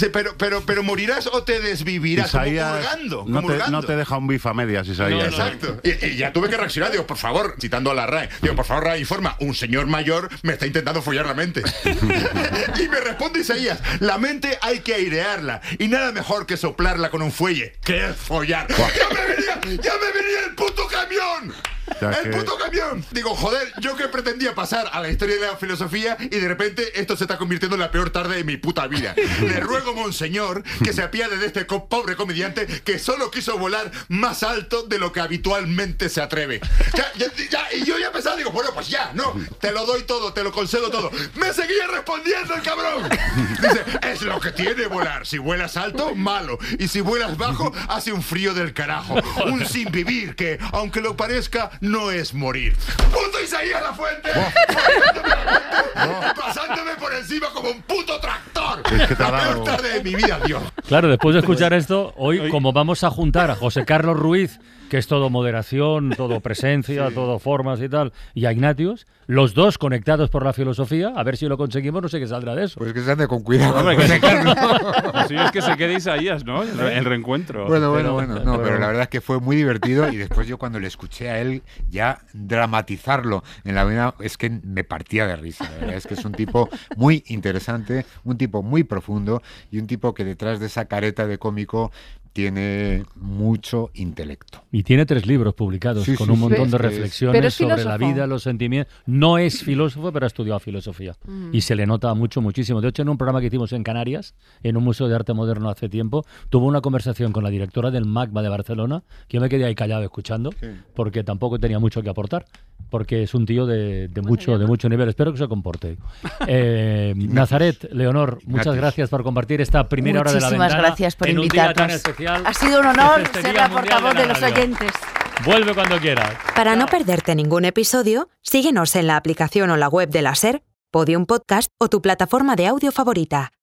pero morirás o te desvivirás. Isaías, como hurgando. No te deja un bife a medias, Isaías. No, exacto. Y ya tuve que reaccionar, digo, por favor, citando a la RAE, digo, por favor, RAE, informa, un señor mayor me está intentando follar la mente. Y me responde Isaías, la mente hay que airearla, y nada mejor que soplarla con un fuelle. ¿Qué es follar? ¡Ya me venía el puto camión! ¡El puto camión! Digo, joder, yo que pretendía pasar a la historia de la filosofía y de repente esto se está convirtiendo en la peor tarde de mi puta vida. Le ruego, monseñor, que se apiade de este pobre comediante que solo quiso volar más alto de lo que habitualmente se atreve. Y yo ya pensaba, digo, bueno, pues ya, no, te lo doy todo, te lo concedo todo. ¡Me seguía respondiendo el cabrón! Dice, es lo que tiene volar. Si vuelas alto, malo. Y si vuelas bajo, hace un frío del carajo. Un sin vivir que, aunque lo parezca, no es morir. ¡Puto Isaías Lafuente! Pasándome por encima como un puto tractor. Es que te ha la dado... peor tarde de mi vida, Dios. Claro, después de escuchar esto, hoy como vamos a juntar a José Carlos Ruiz, que es todo moderación, todo presencia, todo formas y tal, y a Ignatius, los dos conectados por la filosofía, a ver si lo conseguimos, no sé qué saldrá de eso. Pues que se ande con cuidado. Hombre, que se Así es que se quede Isaías, ¿no? El reencuentro. Bueno. No, pero la verdad es que fue muy divertido y después yo cuando le escuché a él ya dramatizarlo en la vida, es que me partía de risa. La verdad es que es un tipo muy interesante, un tipo muy profundo y un tipo que detrás de esa careta de cómico tiene mucho intelecto. Y tiene 3 libros publicados con un montón de reflexiones sobre la vida, los sentimientos. No es filósofo, pero ha estudiado filosofía. Y se le nota muchísimo. De hecho, en un programa que hicimos en Canarias, en un museo de arte moderno hace tiempo, tuvo una conversación con la directora del MACBA de Barcelona, que yo me quedé ahí callado escuchando, porque tampoco tenía mucho que aportar, porque es un tío de mucho nivel. Espero que se comporte. Nazaret, Leonor, muchas gracias por compartir esta primera hora de la ventana. Muchísimas gracias por invitarnos. Ha sido un honor ser la portavoz de los oyentes. Vuelve cuando quieras. Para no perderte ningún episodio, síguenos en la aplicación o la web de la SER, Podium Podcast o tu plataforma de audio favorita.